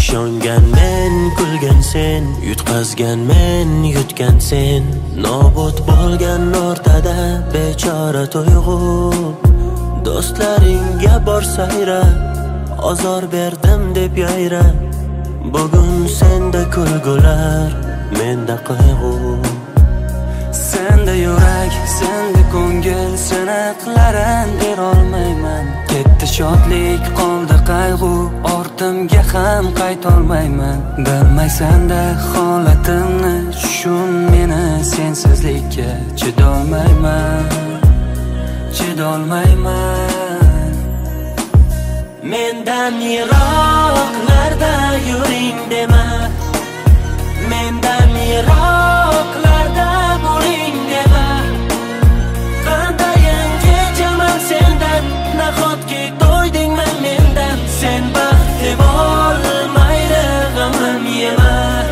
Ishongan men, kulgan sen, yutqazgan men, yutgan sen. Nobud bo'lgan o'rtada bechora tuyg'u. Do'stlaringga bor sayra, ozor berdim deb yayra. Bugun senda kulgular, menda qayg'u. Senda yurak, senda ko'ngil, siniqlarin berolmayman. Ketdi shodlik, qoldi qayg'u, ortimga ham qaytolmayman. Bilmaysan-da holatimni, tushun meni sensizlikka chidolmayman, chidolmayman. Mendan yiroqlarda yuring dema, mendan yiroqlarda bo'ling dema. Qandayin kechaman sendan, nahotki to'ydingman mendan. Sen baxtli bo'l, mayli g'amim yema.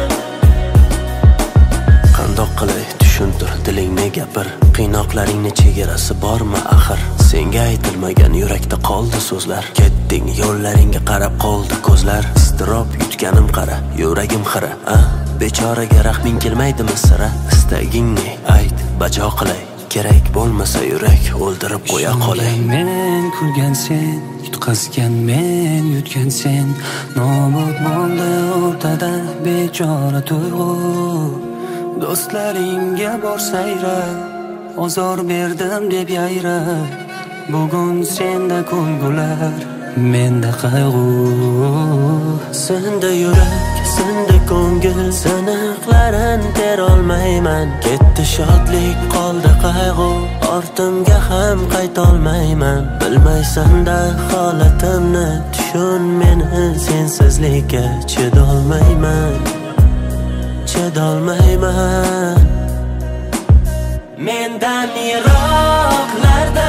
Qandoq qilay tushuntir, dilingni gapir. Qiynoqlaringni chegarasi bormi axir? Senga aytilmagan yurakda qoldi so'zlar. Ketding yo'llaringga qarab qoldi ko'zlar. Iztirob yutganim qara, yuragim xira. Bechoraga rahming kelmaydimi sira? Istagingni ayt, bajo qilay. Kerak bo'lmasa yurak o'ldirib qo'ya qolay. Men kulgan sen, yutqazgan men, yutgan sen. Nobud bo'ldi o'rtada bechora tuyg'u. Do'stlaringga bor sayra, ozor berdim deb yayra. Bugun senda kulgular, menda qayg'u. Senda yurak, senda ko'ngil, siniqlarin terolmayman. Ketdi shodlik, qoldi qayg'u, ortimga ham qaytolmayman. Bilmaysan-da holatimni, tushun meni sensizlikka chidolmayman, chidolmayman. Mendan yiroqlarda